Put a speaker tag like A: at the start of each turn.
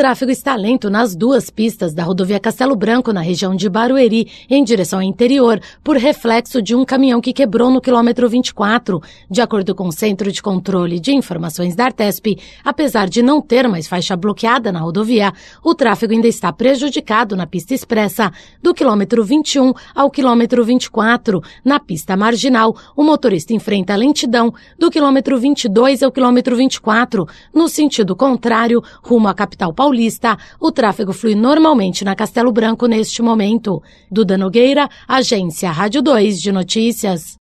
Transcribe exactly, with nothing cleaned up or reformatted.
A: tráfego está lento nas duas pistas da rodovia Castelo Branco, na região de Barueri, em direção ao interior, por reflexo de um caminhão que quebrou no quilômetro vinte e quatro. De acordo com o Centro de Controle de Informações da Artesp, apesar de não ter mais faixa bloqueada na rodovia, o tráfego ainda está prejudicado na pista expressa, do quilômetro vinte e um ao quilômetro vinte e quatro. Na pista marginal, o motorista enfrenta a lentidão do quilômetro vinte e dois ao quilômetro vinte e quatro. No sentido contrário, rumo à capital paulista, o tráfego flui normalmente na Castelo Branco neste momento. Duda Nogueira, Agência Rádio dois de Notícias.